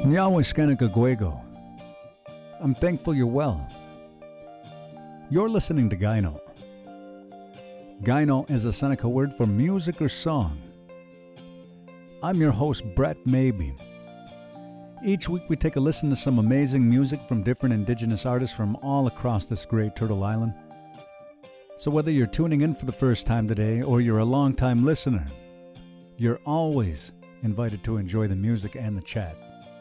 Yahweh Skanakaguego. I'm thankful you're well. You're listening to Gyno. Gyno is a Seneca word for music or song. I'm your host, Brett Maybe. Each week we take a listen to some amazing music from different indigenous artists from all across this great Turtle Island. So whether you're tuning in for the first time today or you're a long-time listener, you're always invited to enjoy the music and the chat.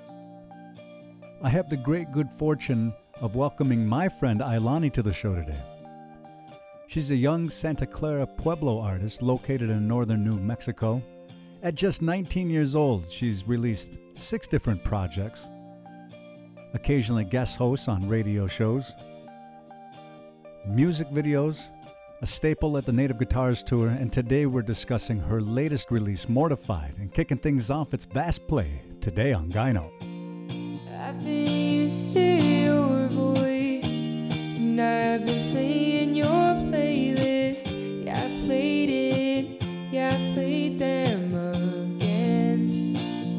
I have the great good fortune of welcoming my friend Ailani to the show today. She's a young Santa Clara Pueblo artist located in northern New Mexico. At just 19 years old, she's released 6 different projects, occasionally guest hosts on radio shows, music videos, a staple at the Native Guitars Tour, and today we're discussing her latest release, Mortified, and kicking things off, it's Vast Play, today on Gyno. I've been used to your voice, and I've been playing your playlist. Yeah, I played it, yeah, I played them again.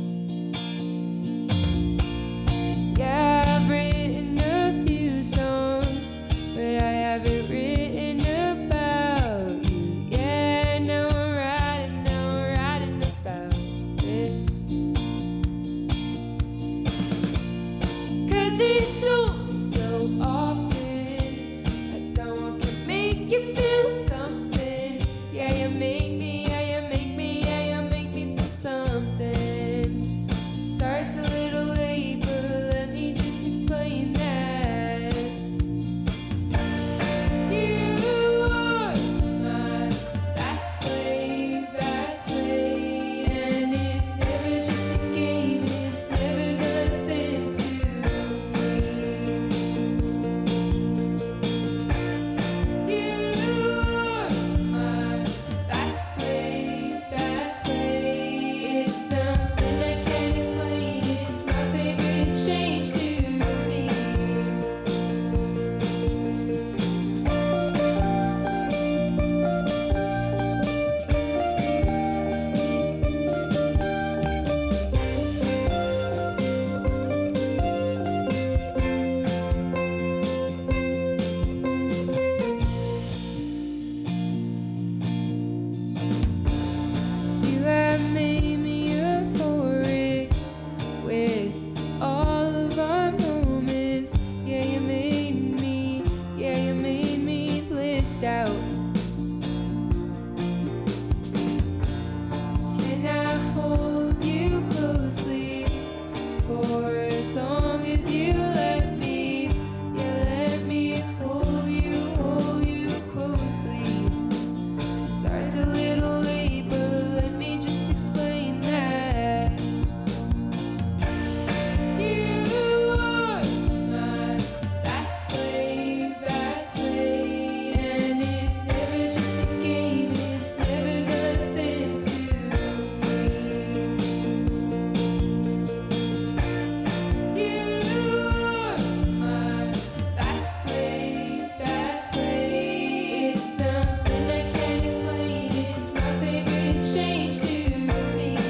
Yeah, I've written a few songs, but I haven't written about you. Yeah, now I'm writing about this. 'Cause it's only so often that someone can make you feel something. Yeah, you make me, yeah, you make me, yeah, you make me feel something. Starts a little late, but let me just explain that. You are my fast way, and it's never just a game, it's never nothing to me. You are my fast way, it's something I can't explain, it's my favorite change to me. You have made me euphoric with all of our moments. Yeah, you made me blissed out. Can I hold you closely for as long as you let me? Yeah, let me hold you closely. Starts a little late, but let me just explain that. You are my fast way, and it's never just a game, it's never nothing to me. You are my fast way, it's something I can't explain, it's my favorite change to me.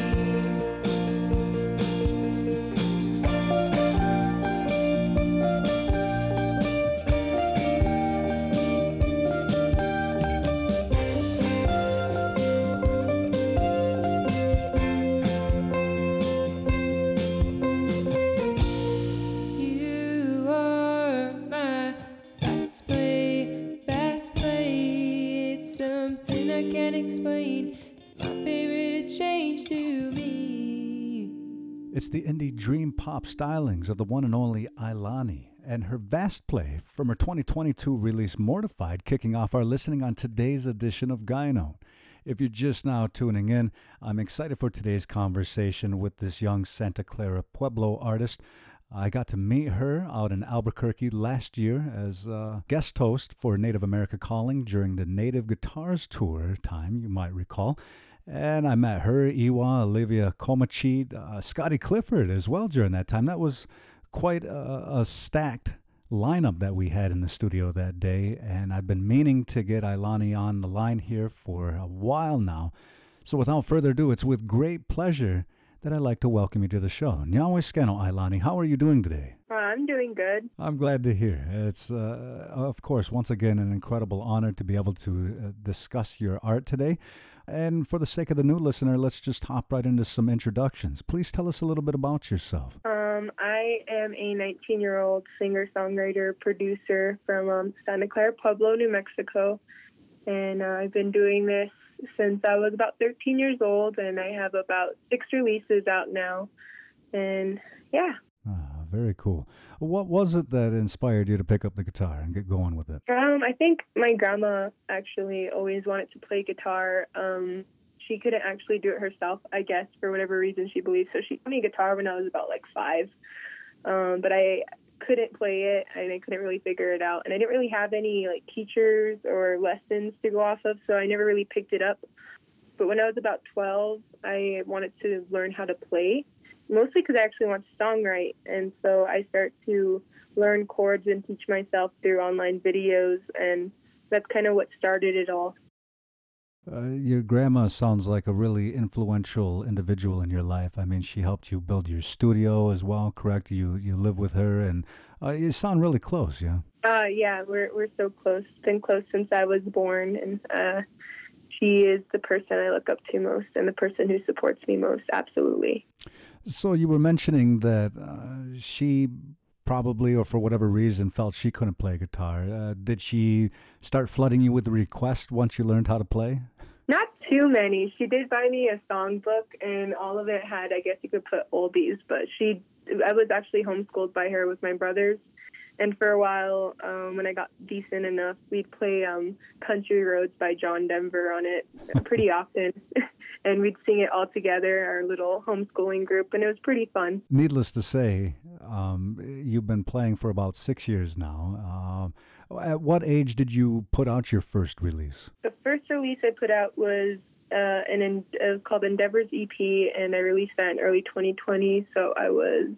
You are my fast play, it's something I can't explain, it's my favorite change to me. It's the indie dream pop stylings of the one and only Ailani and her Vast Play from her 2022 release Mortified, kicking off our listening on today's edition of Gyno. If you're just now tuning in, I'm excited for today's conversation with this young Santa Clara Pueblo artist. I got to meet her out in Albuquerque last year as a guest host for Native America Calling during the Native Guitars Tour time, you might recall. And I met her, Iwa, Olivia Comachid, Scotty Clifford as well during that time. That was quite a stacked lineup that we had in the studio that day, and I've been meaning to get Ailani on the line here for a while now. So without further ado, it's with great pleasure that I'd like to welcome you to the show. Nyaweskeno Ailani, how are you doing today? I'm doing good. I'm glad to hear. It's, of course, once again, an incredible honor to be able to discuss your art today. And for the sake of the new listener, let's just hop right into some introductions. Please tell us a little bit about yourself. I am a 19-year-old singer-songwriter, producer from Santa Clara Pueblo, New Mexico. And I've been doing this since I was about 13 years old, and I have about 6 releases out now. And yeah. Very cool. What was it that inspired you to pick up the guitar and get going with it? I think my grandma actually always wanted to play guitar. She couldn't actually do it herself, I guess, for whatever reason she believes. So she got me a guitar when I was about like 5. But I couldn't play it, and I couldn't really figure it out. And I didn't really have any like teachers or lessons to go off of, so I never really picked it up. But when I was about 12, I wanted to learn how to play, mostly because I actually want to songwrite. And so I started to learn chords and teach myself through online videos, and that's kind of what started it all. Your grandma sounds like a really influential individual in your life. I mean, she helped you build your studio as well, correct? You live with her, and you sound really close, yeah? Yeah, we're so close. Been close since I was born, and she is the person I look up to most and the person who supports me most, absolutely. So you were mentioning that she probably, or for whatever reason, felt she couldn't play guitar. Did she start flooding you with the request once you learned how to play? Not too many. She did buy me a songbook, and all of it had, I guess you could put oldies, but I was actually homeschooled by her with my brothers. And for a while, when I got decent enough, we'd play Country Roads by John Denver on it pretty often. And we'd sing it all together, our little homeschooling group, and it was pretty fun. Needless to say, you've been playing for about 6 years now. At what age did you put out your first release? The first release I put out was called Endeavors EP, and I released that in early 2020, so I was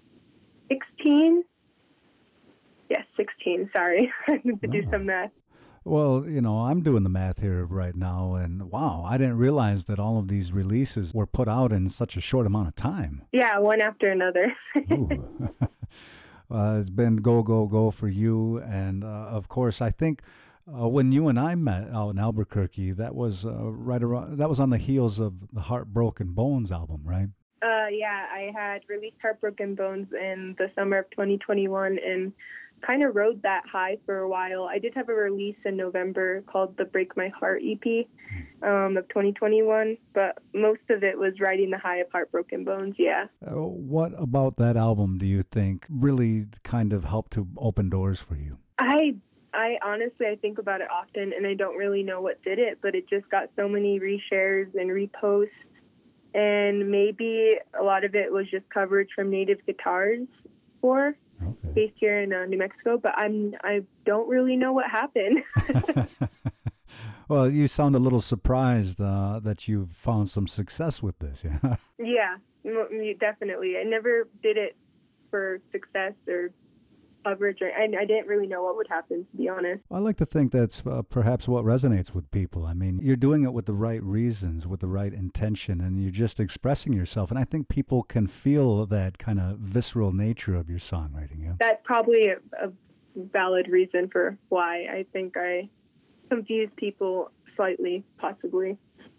16. Yes, 16, sorry. I need to do some math. Well, I'm doing the math here right now, and wow, I didn't realize that all of these releases were put out in such a short amount of time. Yeah, one after another. It's been go for you, and of course, I think when you and I met out in Albuquerque, that was that was on the heels of the Heartbroken Bones album, right? Yeah, I had released Heartbroken Bones in the summer of 2021, and kind of rode that high for a while. I did have a release in November called the Break My Heart EP of 2021, but most of it was riding the high of Heartbroken Bones, yeah. What about that album do you think really kind of helped to open doors for you? I honestly, I think about it often, and I don't really know what did it, but it just got so many reshares and reposts, and maybe a lot of it was just coverage from Native Guitars based here in New Mexico, but I don't really know what happened. Well, you sound a little surprised that you found some success with this, yeah? Yeah, definitely. I never did it for success or coverage, I didn't really know what would happen, to be honest. I like to think that's perhaps what resonates with people. I mean, you're doing it with the right reasons, with the right intention, and you're just expressing yourself. And I think people can feel that kind of visceral nature of your songwriting. Yeah? That's probably a valid reason for why I think I confuse people slightly, possibly.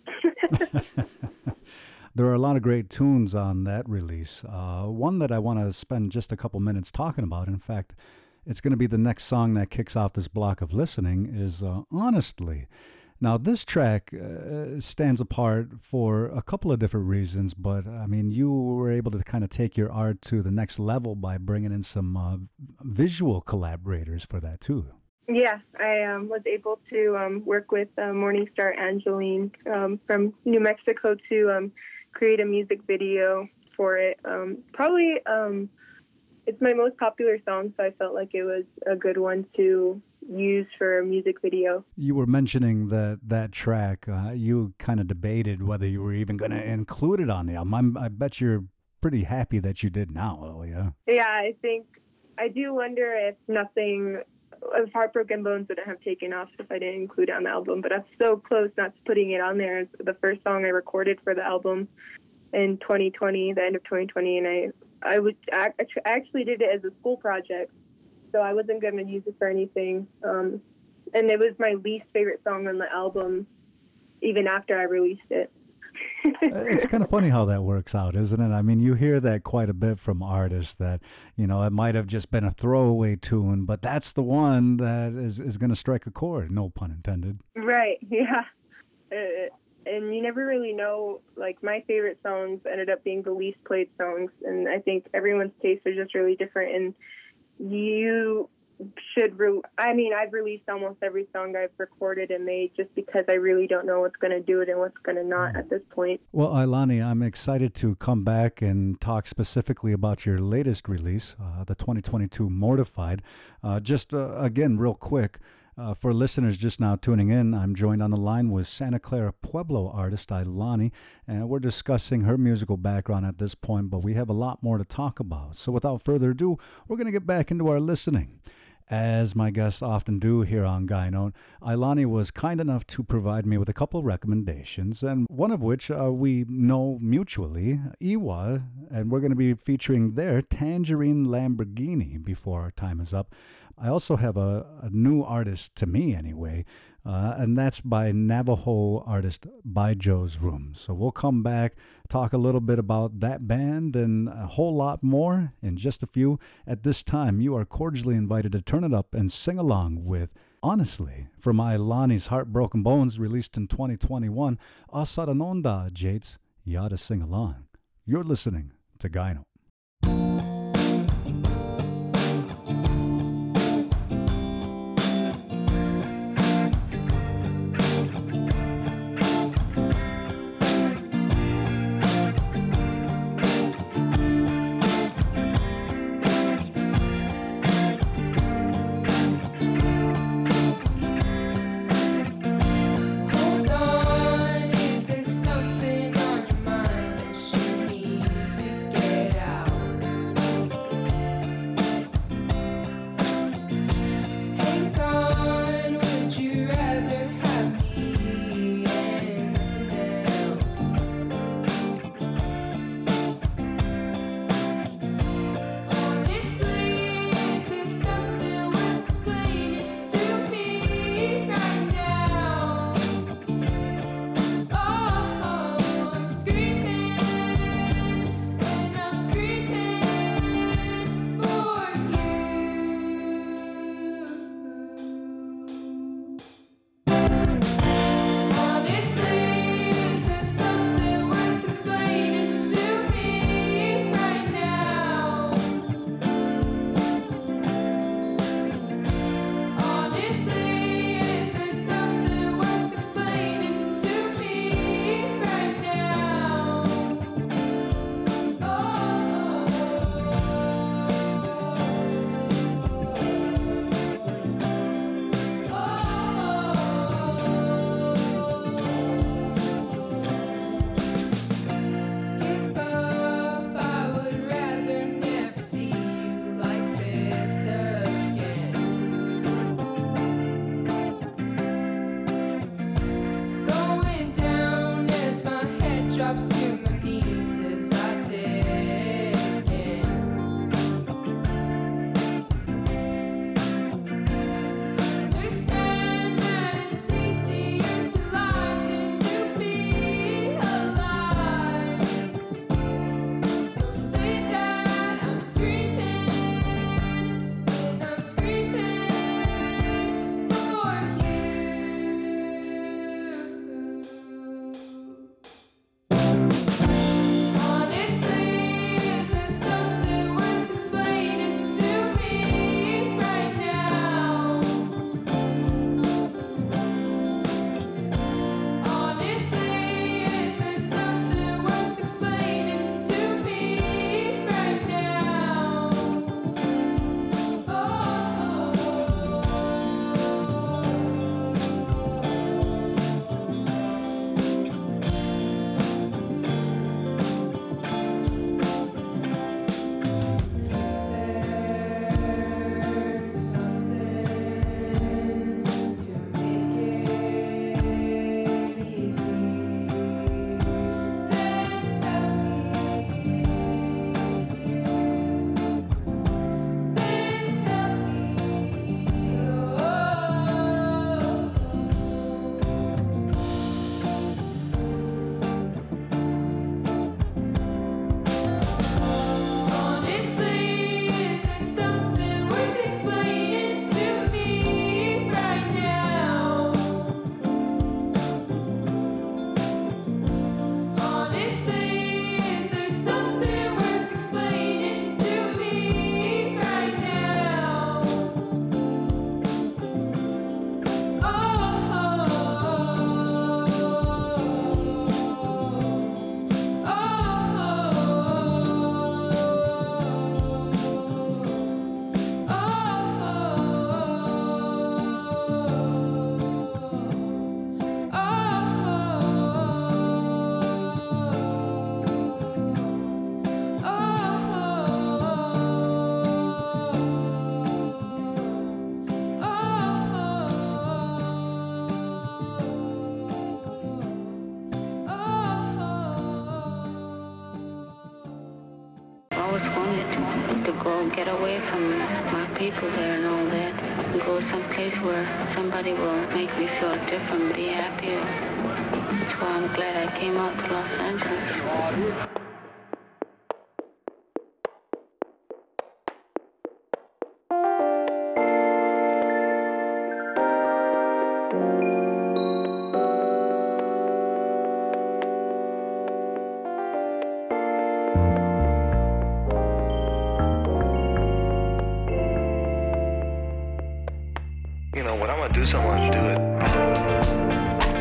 There are a lot of great tunes on that release. One that I want to spend just a couple minutes talking about, in fact, it's going to be the next song that kicks off this block of listening, is Honestly. Now, this track stands apart for a couple of different reasons, but, I mean, you were able to kind of take your art to the next level by bringing in some visual collaborators for that, too. Yeah, I was able to work with Morningstar Angeline from New Mexico to create a music video for it. It's my most popular song, so I felt like it was a good one to use for a music video. You were mentioning that track. You kind of debated whether you were even going to include it on the album. I bet you're pretty happy that you did now, though, yeah? Yeah, I do wonder if Heartbroken Bones wouldn't have taken off if I didn't include it on the album, but I'm so close not to putting it on there. It's the first song I recorded for the album, in 2020, the end of 2020, and I actually did it as a school project, so I wasn't going to use it for anything. And it was my least favorite song on the album, even after I released it. It's kind of funny how that works out, isn't it? I mean, you hear that quite a bit from artists that, it might have just been a throwaway tune, but that's the one that is going to strike a chord, no pun intended. Right, yeah. And you never really know, like, my favorite songs ended up being the least played songs, and I think everyone's tastes are just really different, and you should I've released almost every song I've recorded and made just because I really don't know what's going to do it and what's going to not at this point. Well, Ailani, I'm excited to come back and talk specifically about your latest release, the 2022 Mortified. Again, real quick, for listeners just now tuning in, I'm joined on the line with Santa Clara Pueblo artist Ailani, and we're discussing her musical background at this point, but we have a lot more to talk about. So without further ado, we're going to get back into our listening. As my guests often do here on Guy Note, Ailani was kind enough to provide me with a couple of recommendations, and one of which we know mutually, Iwa, and we're going to be featuring their Tangerine Lamborghini before our time is up. I also have a new artist, to me anyway, and that's by Navajo artist By Joe's Room. So we'll come back, talk a little bit about that band and a whole lot more in just a few. At this time, you are cordially invited to turn it up and sing along with Honestly from Ailani's Heartbroken Bones, released in 2021. Asaranonda Jates, Yada Sing Along. You're listening to Guy Note. Hold on, is there something on your mind that you need to get out? always wanted to go get away from my people there and all that, and go someplace where somebody will make me feel different, be happier. That's why I'm glad I came out to Los Angeles. You know, when I'm gonna do something, I do it.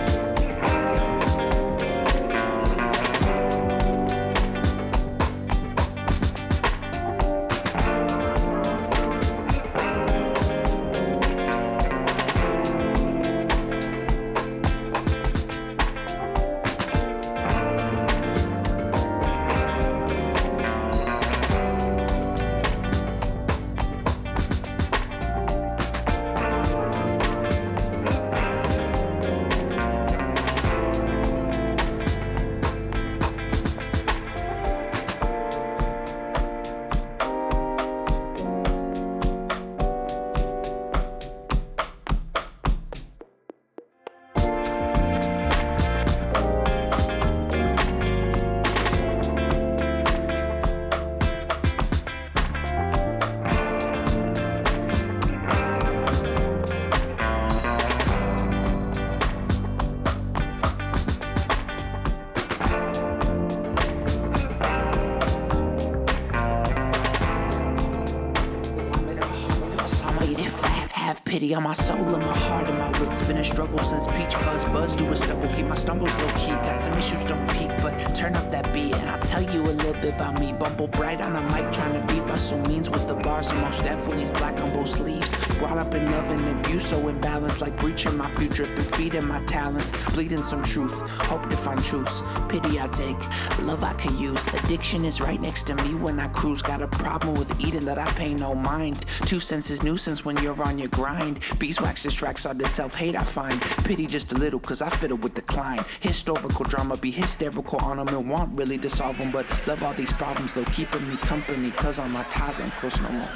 Pity on my soul and my heart and my wits. Been a struggle since peach fuzz buzz do a stubble. Keep my stumbles low key. Got some issues, don't peak, but turn up that beat and I'll tell you a little bit about me. Bumble bright on a mic, trying to beat Russell Means with the bars and most deaf when he's black on both sleeves. Brought up in love and abuse, so imbalanced, like breaching my future through feeding my talents, bleeding some truth. Hope to find truths. Pity I take, love I could use. Addiction is right next to me when I cruise. Got a problem with eating that I pay no mind. 2 cents is nuisance when you're on your grind. Beeswax distracts all the self-hate I find. Pity just a little cause I fiddle with decline. Historical drama be hysterical on them and want really to solve them, but love all these problems though keeping me company cause all my ties ain't close no more.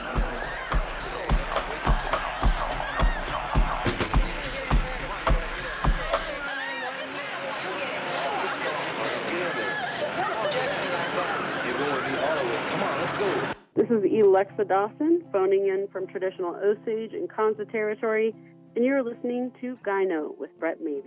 This is Alexa Dawson, phoning in from traditional Osage and Kansa territory, and you're listening to Gyno with Brett Maybe.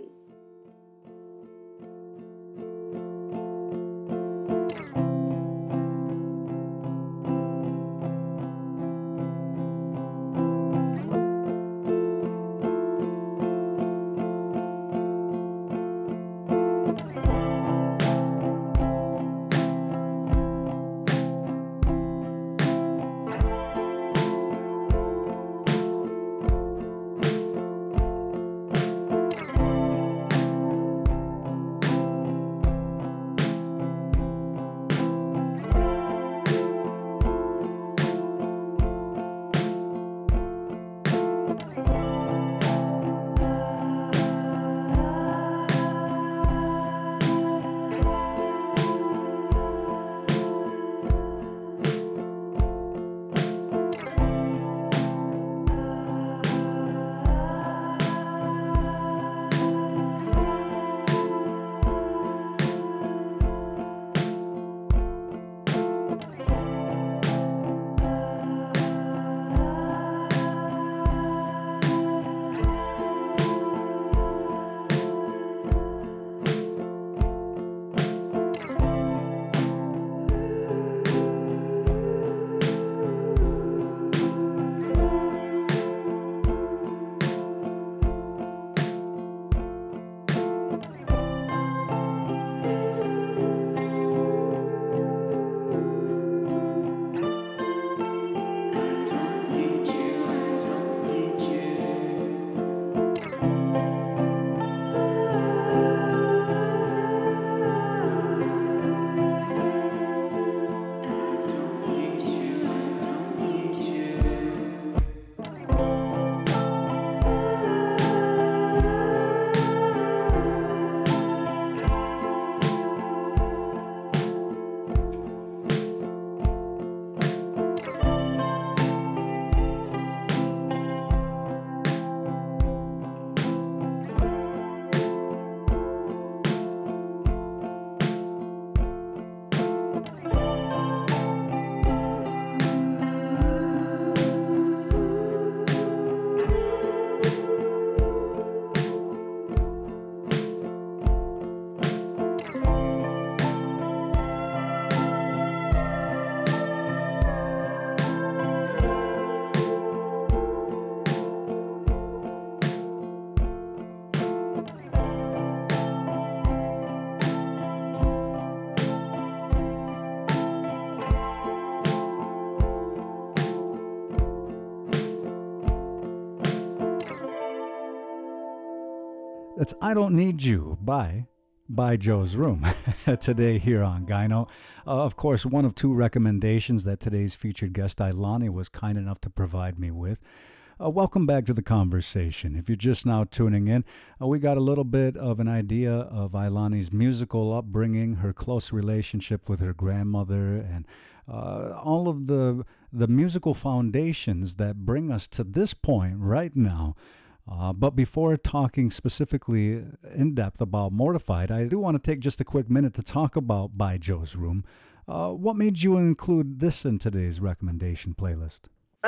That's I Don't Need You by Joe's Room today here on Gyno. Of course, one of two recommendations that today's featured guest Ailani was kind enough to provide me with. Welcome back to the conversation. If you're just now tuning in, we got a little bit of an idea of Ailani's musical upbringing, her close relationship with her grandmother, and all of the musical foundations that bring us to this point right now. But before talking specifically in depth about Mortified, I do want to take just a quick minute to talk about By Joe's Room. What made you include this in today's recommendation playlist?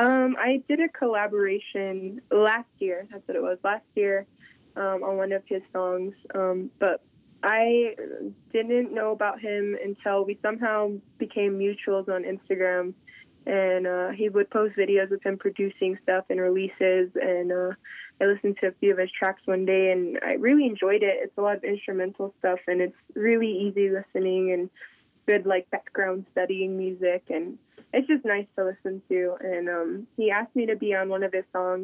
I did a collaboration last year. That's what it was, last year, on one of his songs. But I didn't know about him until we somehow became mutuals on Instagram. And he would post videos of him producing stuff and releases. And I listened to a few of his tracks one day, and I really enjoyed it. It's a lot of instrumental stuff, and it's really easy listening and good, like, background studying music. And it's just nice to listen to. And he asked me to be on one of his songs,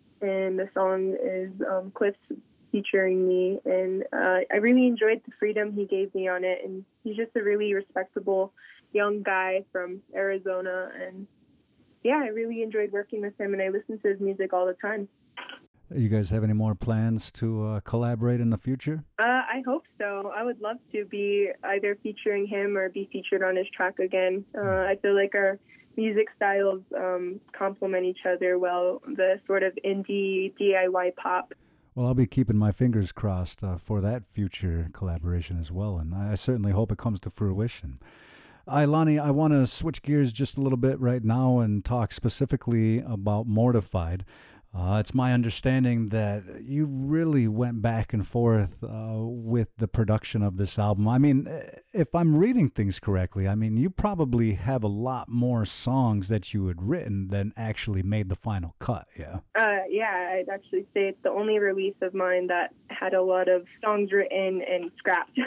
and the song is Cliff's featuring me. And I really enjoyed the freedom he gave me on it. And he's just a really respectable young guy from Arizona. And yeah, I really enjoyed working with him, and I listen to his music all the time. You guys have any more plans to collaborate in the future? I hope so. I would love to be either featuring him or be featured on his track again. I feel like our music styles complement each other well, the sort of indie DIY pop. Well, I'll be keeping my fingers crossed for that future collaboration as well, and I certainly hope it comes to fruition. Ailani, I want to switch gears just a little bit right now and talk specifically about Mortified. It's my understanding that you really went back and forth with the production of this album. I mean, if I'm reading things correctly, I mean, you probably have a lot more songs that you had written than actually made the final cut, yeah? Yeah, I'd actually say it's the only release of mine that had a lot of songs written and scrapped.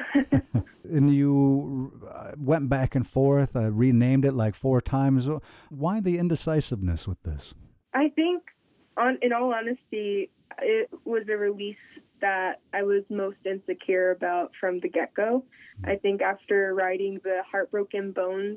And you went back and forth, renamed it like 4 times. Why the indecisiveness with this? I think, in all honesty, it was a release that I was most insecure about from the get-go. I think after writing the Heartbroken Bones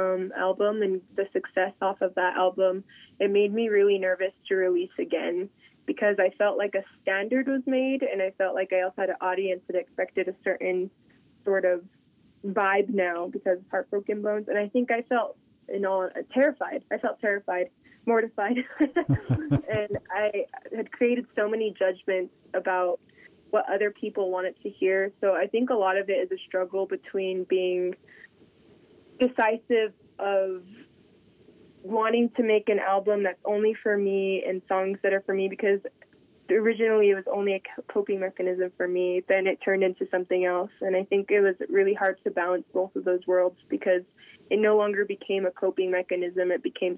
album and the success off of that album, it made me really nervous to release again because I felt like a standard was made, and I felt like I also had an audience that expected a certain sort of vibe now because of Heartbroken Bones. And I think I felt terrified. I felt terrified, mortified. And I had created so many judgments about what other people wanted to hear. So I think a lot of it is a struggle between being decisive of wanting to make an album that's only for me and songs that are for me, because originally it was only a coping mechanism for me. Then it turned into something else. And I think it was really hard to balance both of those worlds because it no longer became a coping mechanism. It became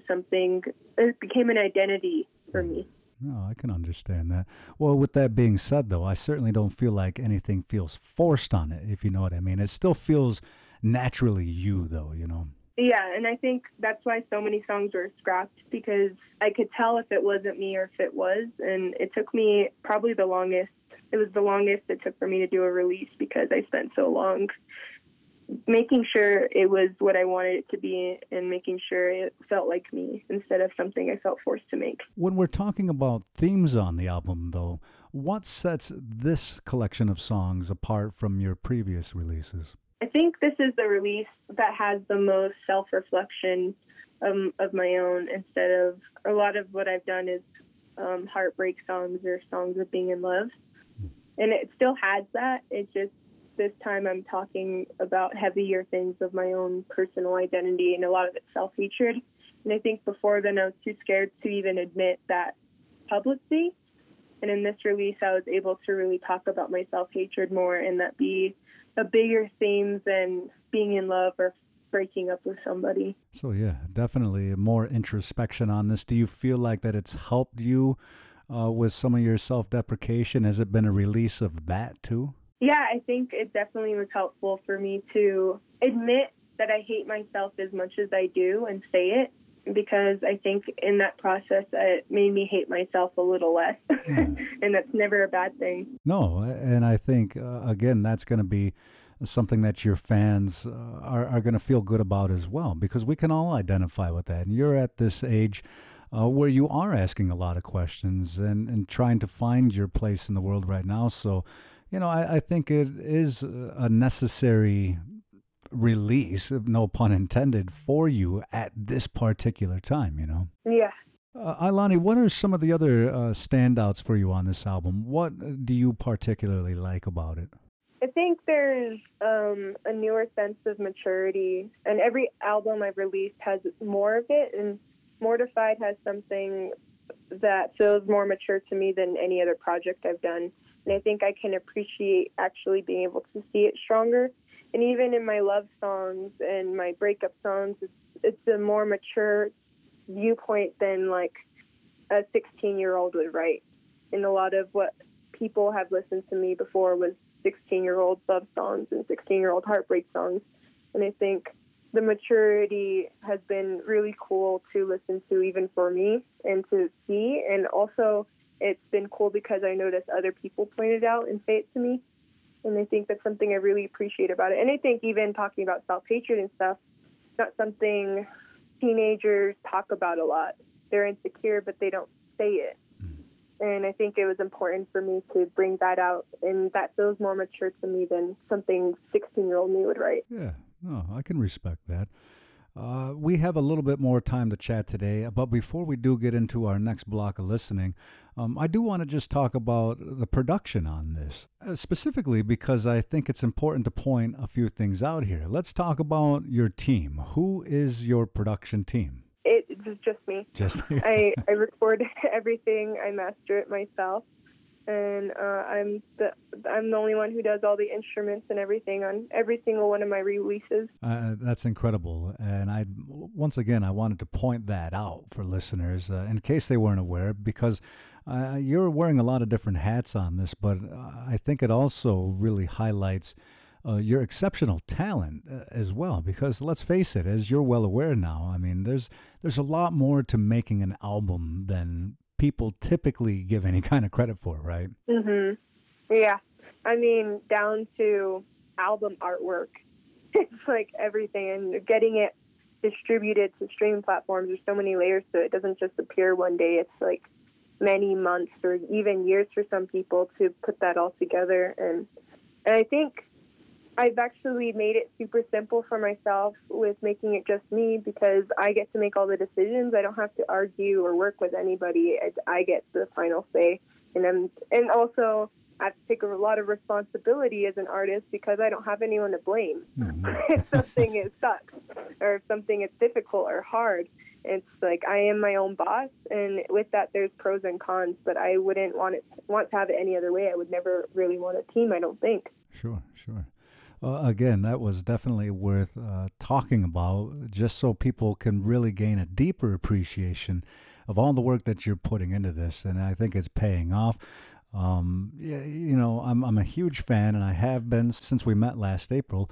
an identity for me. No, I can understand that. Well, with that being said, though, I certainly don't feel like anything feels forced on it, if you know what I mean. It still feels naturally you, though, you know. Yeah, and I think that's why so many songs were scrapped, because I could tell if it wasn't me or if it was. And it took me probably the longest. It was the longest it took for me to do a release because I spent so long making sure it was what I wanted it to be and making sure it felt like me instead of something I felt forced to make. When we're talking about themes on the album, though, what sets this collection of songs apart from your previous releases? I think this is the release that has the most self-reflection of my own, instead of a lot of what I've done is heartbreak songs or songs of being in love. And it still has that. It just, this time I'm talking about heavier things of my own personal identity, and a lot of it's self-featured. And I think before then I was too scared to even admit that publicly. And in this release I was able to really talk about my self-hatred more, and that be a bigger theme than being in love or breaking up with somebody. So yeah, definitely more introspection on this. Do you feel like that it's helped you with some of your self-deprecation? Has it been a release of that too? Yeah, I think it definitely was helpful for me to admit that I hate myself as much as I do and say it. because I think in that process it made me hate myself a little less, and that's never a bad thing. No, and I think, again, that's going to be something that your fans are going to feel good about as well, because we can all identify with that. And you're at this age where you are asking a lot of questions and trying to find your place in the world right now. So, I think it is a necessary release, no pun intended, for you at this particular time, Yeah. Ailani, what are some of the other standouts for you on this album? What do you particularly like about it? I think there's a newer sense of maturity, and every album I've released has more of it, and Mortified has something that feels more mature to me than any other project I've done. And I think I can appreciate actually being able to see it stronger. And even in my love songs and my breakup songs, it's a more mature viewpoint than like a 16-year-old would write. And a lot of what people have listened to me before was 16-year-old love songs and 16-year-old heartbreak songs. And I think the maturity has been really cool to listen to, even for me, and to see. And also, it's been cool because I noticed other people pointed out and say it to me. And I think that's something I really appreciate about it. And I think even talking about self-hatred and stuff, it's not something teenagers talk about a lot. They're insecure, but they don't say it. And I think it was important for me to bring that out, and that feels more mature to me than something 16-year-old me would write. Yeah, no, I can respect that. We have a little bit more time to chat today, but before we do get into our next block of listening, I do want to just talk about the production on this, specifically because I think it's important to point a few things out here. Let's talk about your team. Who is your production team? It's just me. I record everything. I master it myself, and I'm the only one who does all the instruments and everything on every single one of my releases. That's incredible, and I wanted to point that out for listeners in case they weren't aware, because you're wearing a lot of different hats on this, but I think it also really highlights your exceptional talent as well, because let's face it, as you're well aware now, I mean, there's a lot more to making an album than people typically give any kind of credit for, right? Mhm. Yeah. I mean, down to album artwork. It's like everything, and getting it distributed to streaming platforms, there's so many layers to it. It doesn't just appear one day. It's like many months or even years for some people to put that all together. And I think I've actually made it super simple for myself with making it just me, because I get to make all the decisions. I don't have to argue or work with anybody. I get the final say. And also I have to take a lot of responsibility as an artist, because I don't have anyone to blame. If something sucks, or if something is difficult or hard, it's like I am my own boss, and with that there's pros and cons, but I wouldn't want to have it any other way. I would never really want a team, I don't think. Sure. Again, that was definitely worth talking about, just so people can really gain a deeper appreciation of all the work that you're putting into this, and I think it's paying off. I'm a huge fan, and I have been since we met last April.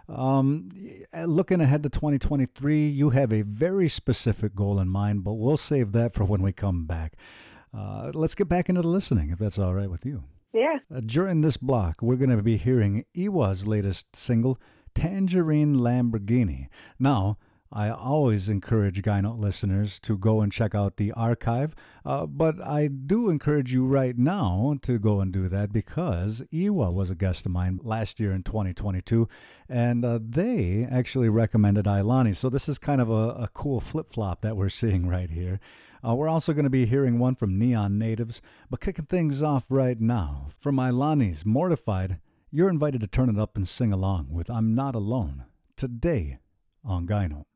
Looking ahead to 2023, you have a very specific goal in mind, but we'll save that for when we come back. Let's get back into the listening, if that's all right with you. Yeah. During this block, we're going to be hearing Iwa's latest single, Tangerine Lamborghini. Now, I always encourage Guy Note listeners to go and check out the archive, but I do encourage you right now to go and do that, because Iwa was a guest of mine last year in 2022, and they actually recommended Ailani. So this is kind of a cool flip-flop that we're seeing right here. We're also going to be hearing one from Neon Natives, but kicking things off right now, from Ailani's Mortified, you're invited to turn it up and sing along with I'm Not Alone, today on Guy Note.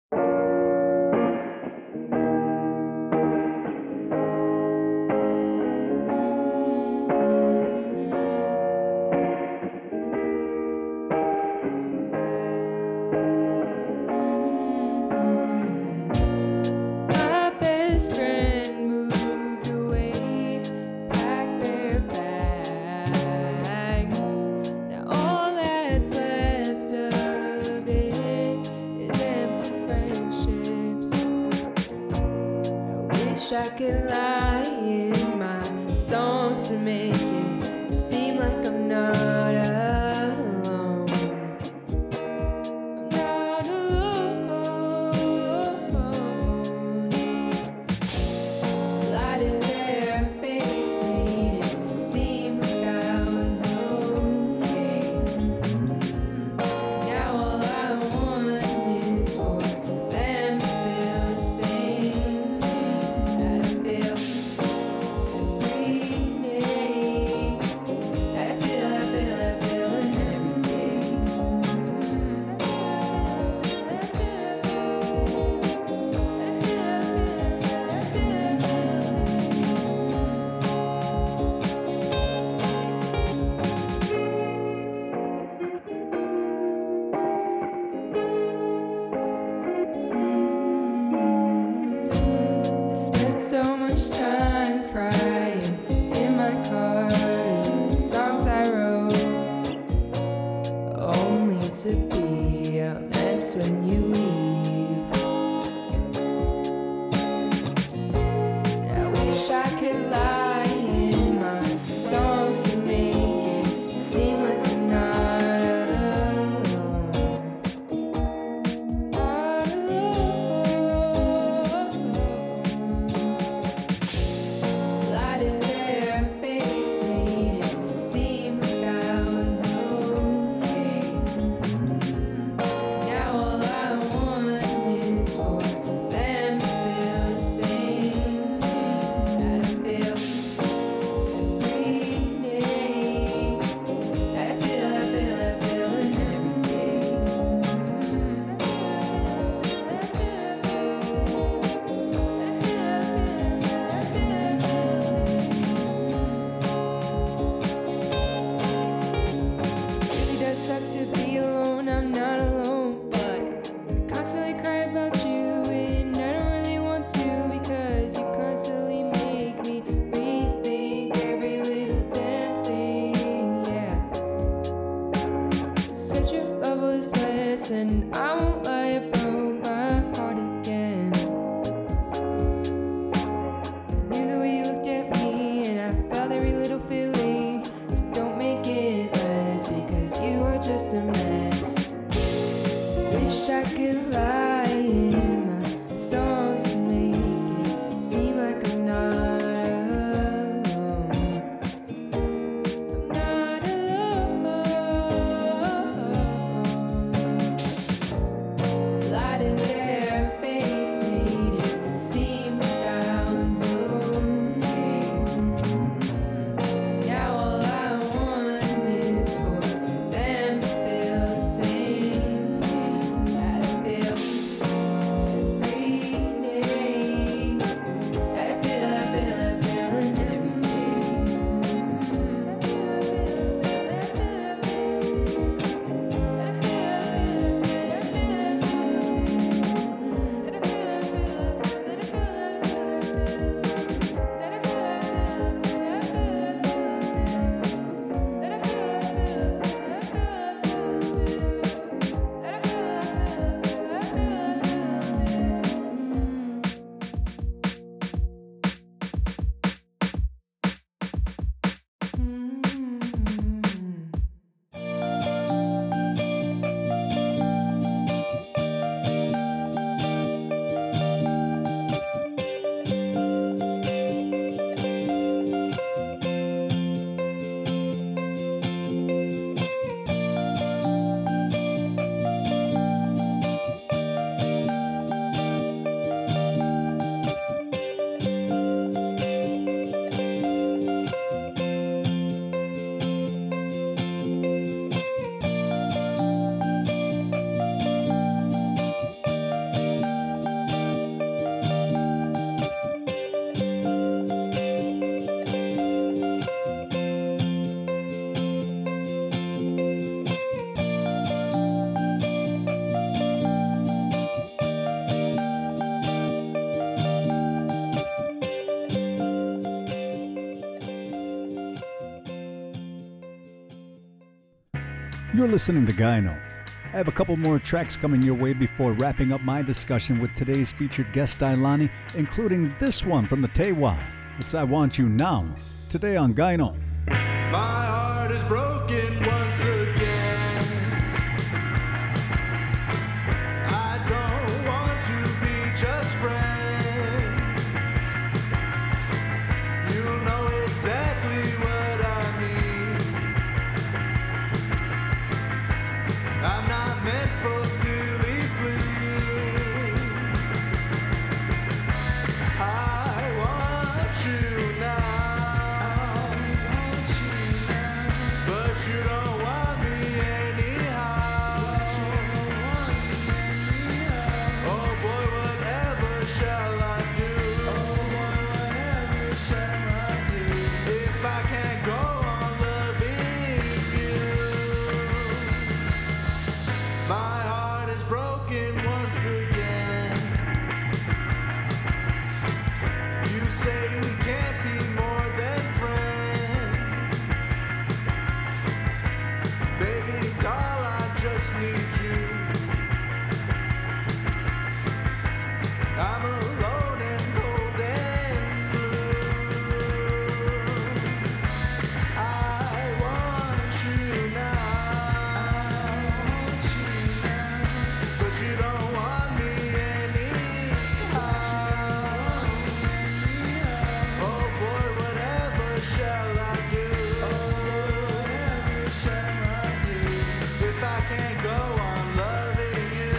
My best friend moved away, packed their bags. Now all that's left of it is empty friendships. wish I could lie in my song to make it seem like I'm not alone. I'm not alone. Light in their face made it seem like I was okay. Now all I want is for them to feel the same pain that I feel every day. That I feel every I spent so much time crying in my car, the songs I wrote, only to be a mess when you leave. I wish I could lie in my songs to make it seem like I'm not alone. Not alone. Light in their face made it seem like I was okay. Now all I want is for them to feel the same pain that I feel every day. That I feel in every day. Really does suck to be alone, I'm not alone, but I constantly cry about you and I don't really want to because you constantly make me rethink every little damn thing, yeah. Said your love was less and I won't lie, it broke my heart again. I knew the way you looked at me and I felt every little feeling, so don't make it less because you are just a mess. Wish I could lie in my songs to make it seem like I'm not alone. I'm not alone. Light in their face made it seem like I was okay. Now all I want is for them to feel the same pain that I feel every day. That I feel in every day. You're listening to Gyno. I have a couple more tracks coming your way before wrapping up my discussion with today's featured guest Ailani, including this one from the Tewa. It's I Want You Now, today on Gyno. My heart is broken once again. I don't want to be just friends. You know exactly what I mean. I'm not meant for silly fleas. I want you now, but you don't want me anyhow. Oh boy, whatever shall I do? If I can't go on loving you, my heart is broken once again. You say we can't be more than friends. Baby doll, I just need you. I'm alone and cold and blue. I want you now, but you don't want me anyhow. Oh boy, whatever shall I do? If I can't go on loving you.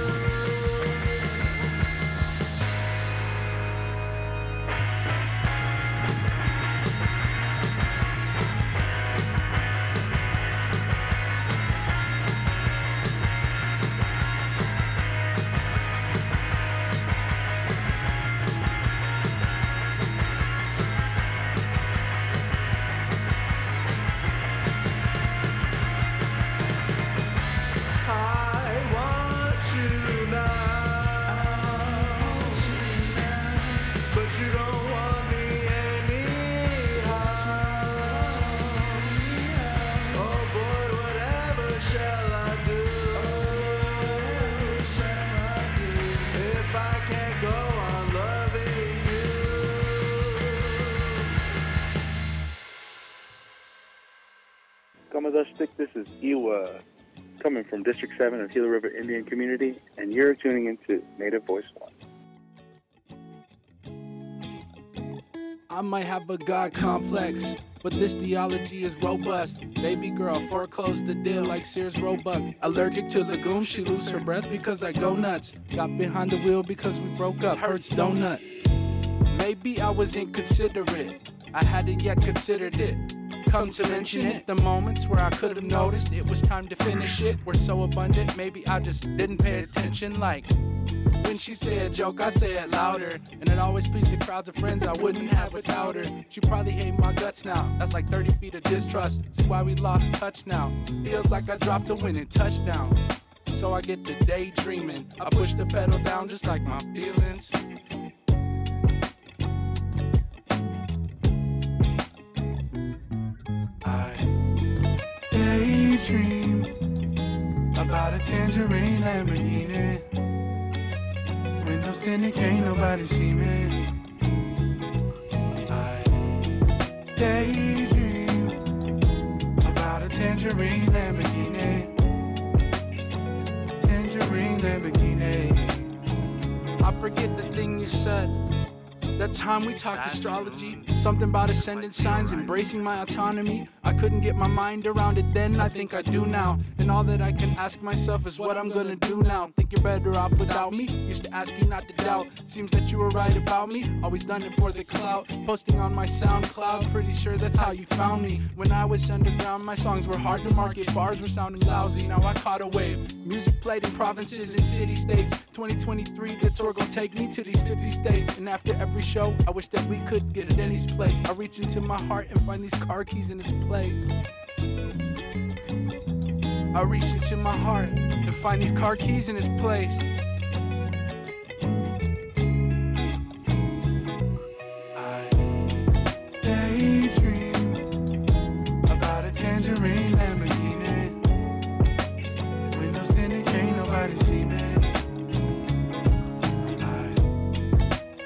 I want you now, but you don't want me anyhow. Oh boy, whatever shall I do? If I can't go on loving you. Kamazashtik, this is Iwa, coming from District 7 of Gila River Indian Community, and you're tuning into Native Voice One. I might have a God complex, but this theology is robust. Baby girl foreclosed the deal like Sears Roebuck. Allergic to legumes, she lose her breath because I go nuts. Got behind the wheel because we broke up, hurts donut. Maybe I was inconsiderate, I hadn't yet considered it. Come to mention it, the moments where I could have noticed it was time to finish it were so abundant, maybe I just didn't pay attention. Like when she say a joke, I say it louder, and it always pleased the crowds of friends I wouldn't have without her. She probably hate my guts now, that's like 30 feet of distrust. See why we lost touch now, feels like I dropped a winning touchdown. So I get to daydreaming, I push the pedal down just like my feelings. I daydream about a tangerine Lamborghini. Windows tinted, can't nobody see me. I daydream about a tangerine Lamborghini. Tangerine Lamborghini. I forget the thing you said. That time we talked astrology, something about ascendant signs, embracing my autonomy. I couldn't get my mind around it then, I think I do now. And all that I can ask myself is what I'm gonna do now. Think you're better off without me? Used to ask you not to doubt. Seems that you were right about me, always done it for the clout. Posting on my SoundCloud, pretty sure that's how you found me. When I was underground, my songs were hard to market, bars were sounding lousy. Now I caught a wave, music played in provinces and city-states. 2023, the tour gon' take me to these 50 states. And after every show, I wish that we could get a Denny's plate. I reach into my heart and find these car keys in its place. I reach into my heart and find these car keys in its place. I daydream about a tangerine Lamborghini. Windows tinted.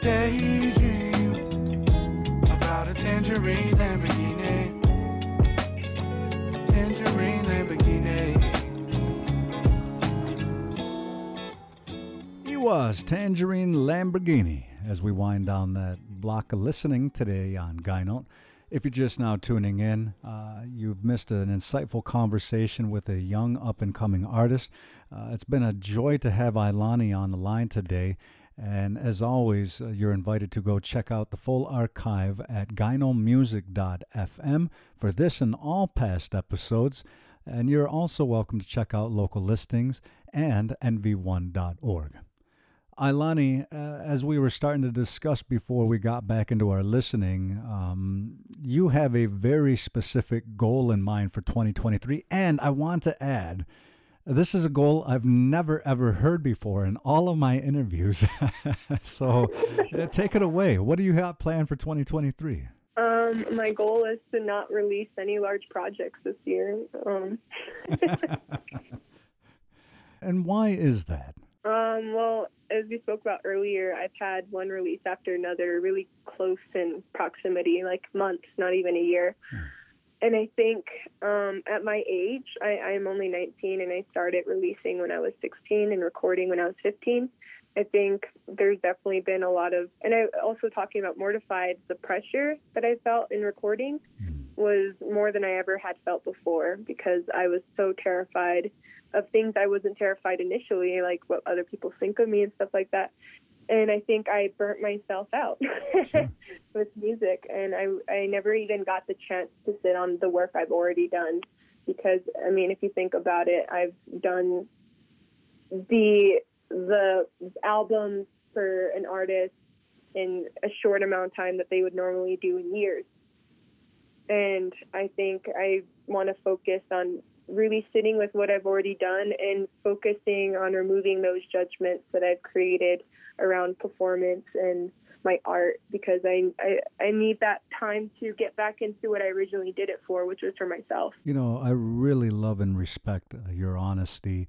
daydream about a tangerine Lamborghini. Tangerine Lamborghini. He was Tangerine Lamborghini as we wind down that block of listening today on Guy Note. If you're just now tuning in, you've missed an insightful conversation with a young up-and-coming artist. It's been a joy to have Ailani on the line today. And as always, you're invited to go check out the full archive at gynomusic.fm for this and all past episodes. And you're also welcome to check out local listings and nv1.org. Ailani, as we were starting to discuss before we got back into our listening, you have a very specific goal in mind for 2023. And I want to add, this is a goal I've never, ever heard before in all of my interviews. So take it away. What do you have planned for 2023? My goal is to not release any large projects this year. And why is that? Well, as we spoke about earlier, I've had one release after another, really close in proximity, like months, not even a year. And I think at my age, I'm only 19, and I started releasing when I was 16 and recording when I was 15. I think there's definitely been a lot of, and I also talking about Mortified, the pressure that I felt in recording was more than I ever had felt before, because I was so terrified of things I wasn't terrified initially, like what other people think of me and stuff like that. And I think I burnt myself out with music, and I never even got the chance to sit on the work I've already done, because, I mean, if you think about it, I've done the albums for an artist in a short amount of time that they would normally do in years. And I think I want to focus on really sitting with what I've already done and focusing on removing those judgments that I've created around performance and my art, because I need that time to get back into what I originally did it for, which was for myself. You know, I really love and respect your honesty.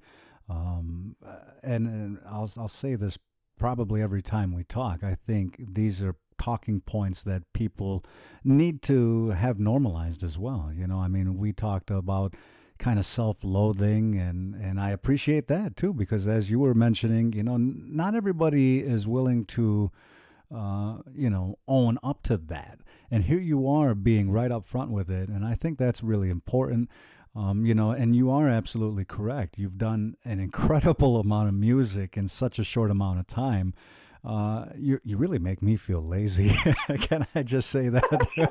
And I'll say this probably every time we talk. I think these are talking points that people need to have normalized as well. You know, I mean, we talked about kind of self-loathing, and I appreciate that too, because as you were mentioning, you know, not everybody is willing to, own up to that. And here you are being right up front with it, and I think that's really important. And you are absolutely correct. You've done an incredible amount of music in such a short amount of time. You really make me feel lazy. Can I just say that?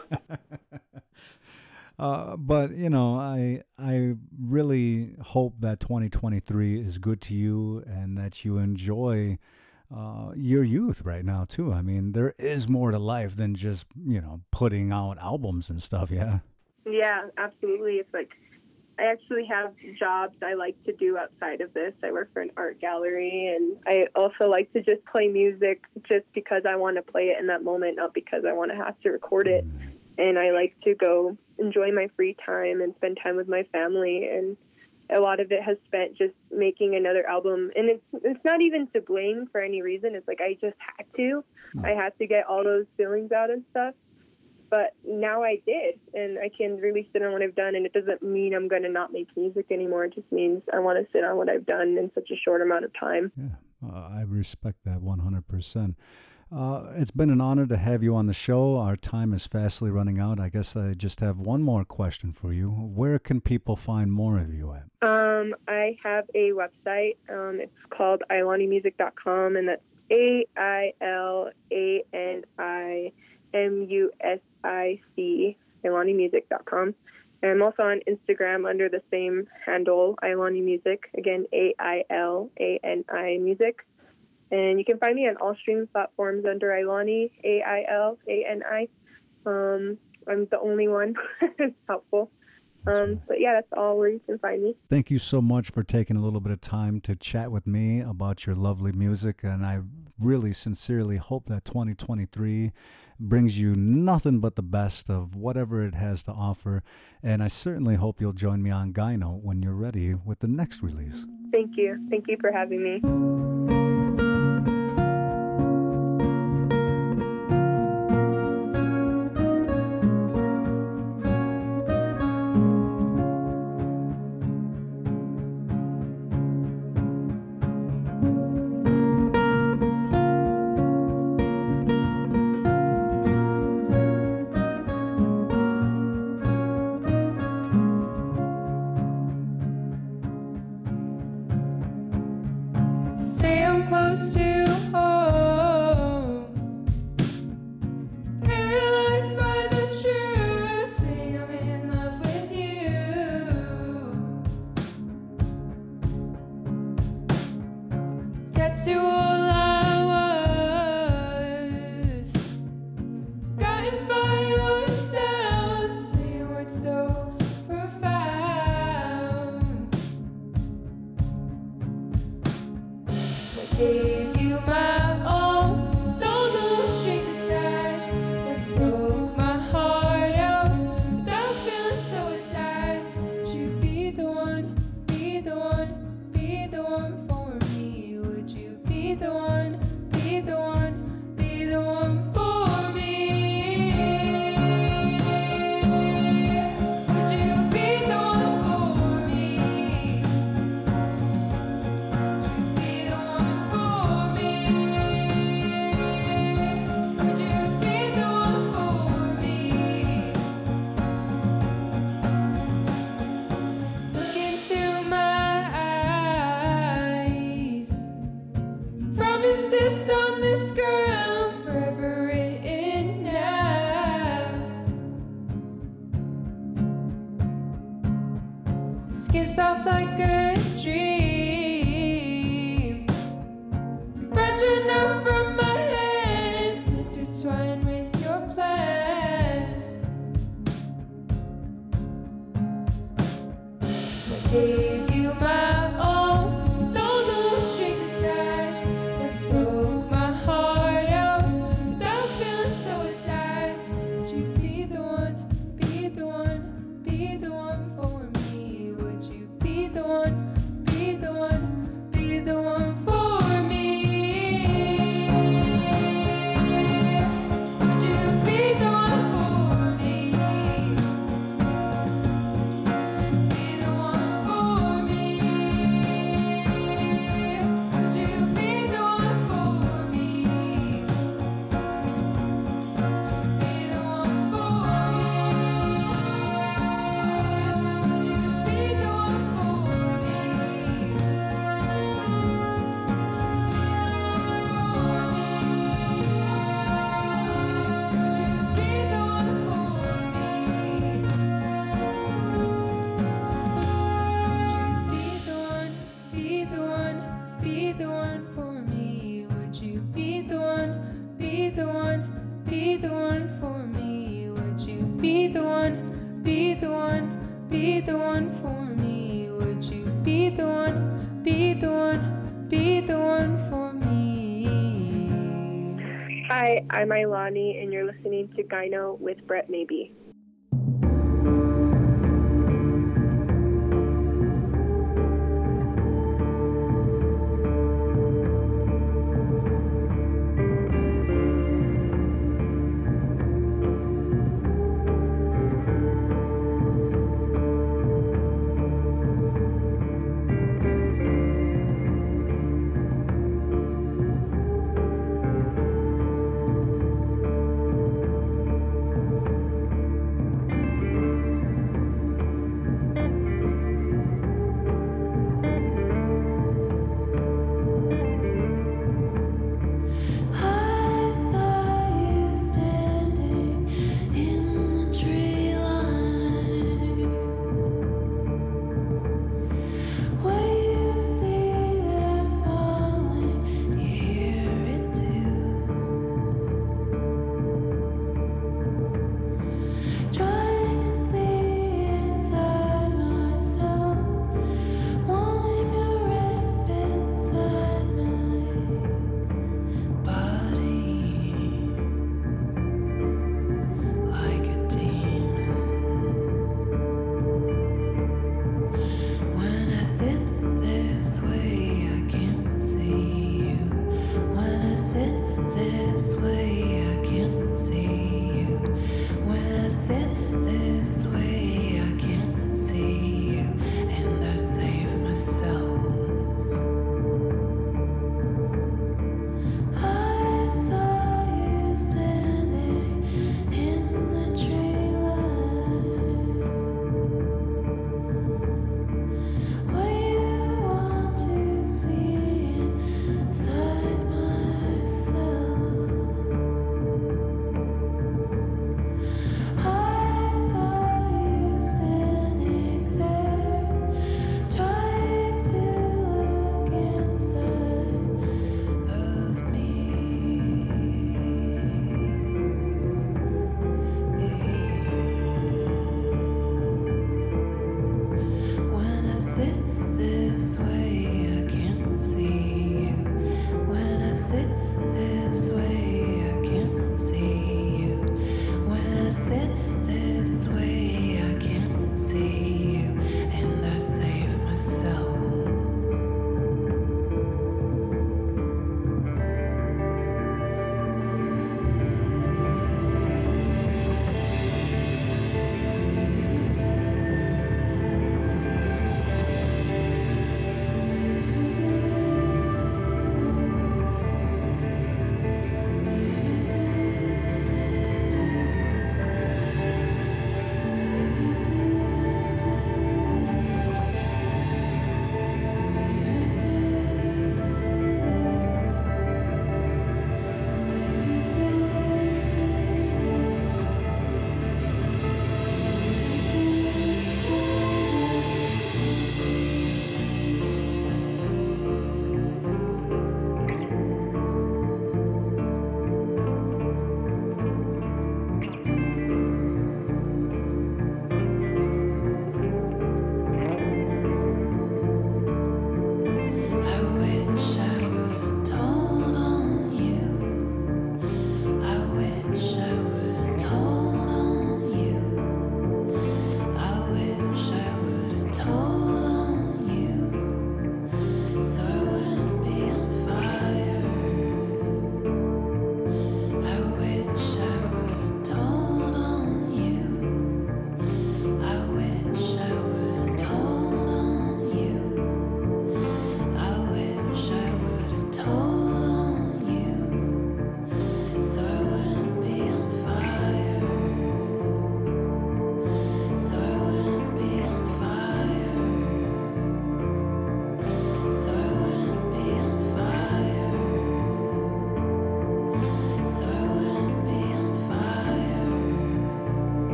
But, you know, I really hope that 2023 is good to you and that you enjoy your youth right now, too. I mean, there is more to life than just, you know, putting out albums and stuff, yeah? Yeah, absolutely. It's like, I actually have jobs I like to do outside of this. I work for an art gallery, and I also like to just play music just because I want to play it in that moment, not because I want to have to record it. And I like to go enjoy my free time and spend time with my family. And a lot of it has spent just making another album. And it's not even to blame for any reason. It's like I just had to. I had to get all those feelings out and stuff. But now I did, and I can really sit on what I've done, and it doesn't mean I'm going to not make music anymore. It just means I want to sit on what I've done in such a short amount of time. Yeah, I respect that 100%. It's been an honor to have you on the show. Our time is fastly running out. I guess I just have one more question for you. Where can people find more of you at? I have a website. It's called ailanimusic.com, and that's AILANIMUSIC, ailanimusic.com. And I'm also on Instagram under the same handle, Ailani Music. Again, AILANI Music. And you can find me on all streaming platforms under Ailani, AILANI. I'm the only one. It's helpful. But yeah, that's all where you can find me. Thank you so much for taking a little bit of time to chat with me about your lovely music. And I really sincerely hope that 2023 brings you nothing but the best of whatever it has to offer. And I certainly hope you'll join me on Guy Note when you're ready with the next release. Thank you. Thank you for having me. soft like a dream. Branching out from my hands, intertwined with your plans. I gave you my all, with all those strings attached, that spoke my heart out without feeling so attacked. Would you be the one, be the one, be the one for me? Would you be the one, be the one, be the one for me? Would you be the one for me? Be the one for me. Would you be the one for me? Be the one for me. Would you be the one for me? Would you be the one for me? Would you be the one, be the one, be the one for me? Would you be the one, be the one, be the one for me? Would you be the one, be the one, be the one for me? Would you be the one, be the one, be the one for me? Hi, I'm Ilani, and you're listening to Gyno with Brett Maybe.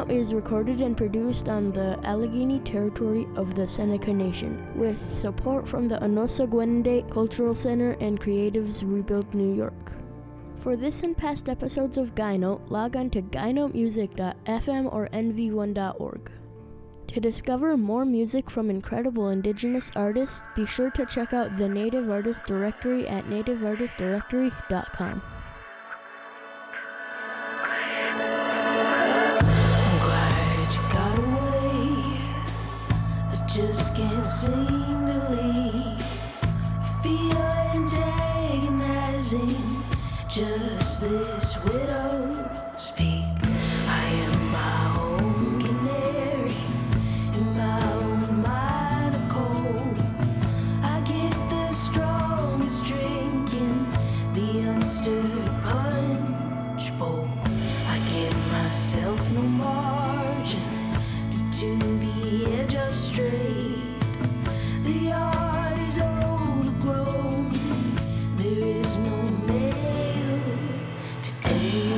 is recorded and produced on the Allegheny territory of the Seneca Nation, with support from the Anosagwende Cultural Center and Creatives Rebuild New York. For this and past episodes of Gyno, log on to gynomusic.fm or nv1.org. To discover more music from incredible Indigenous artists, be sure to check out the Native Artist Directory at nativeartistdirectory.com. I'm glad you got away. I just can't seem to leave. Feel antagonizing, just this widow's peak. I am my own canary. In my own mind of cold, I get the strongest drink in the unstirred punch bowl. I give myself no margin, but to the edge of straight. The art is overgrown, there is no nail today.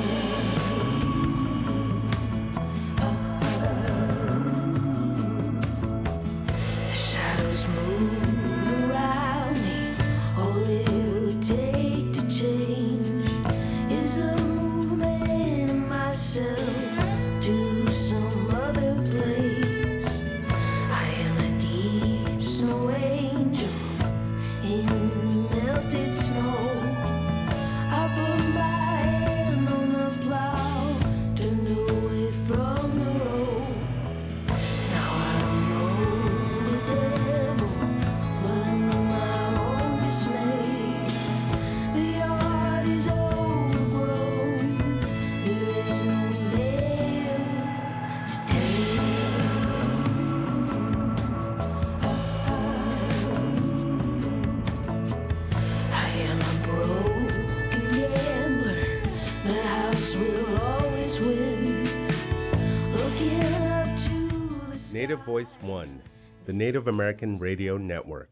Shadows move around me. All it would take to change is a movement of myself to some other place. I am a deep snow angel in melted snow. I put my hand on the plow, turned away from the road. Now I don't know the devil, but I know my own dismay. The art is overgrown, there is no nail today. I am a broken gambler, the house will always win. Looking up to the Native Voice One, the Native American Radio Network.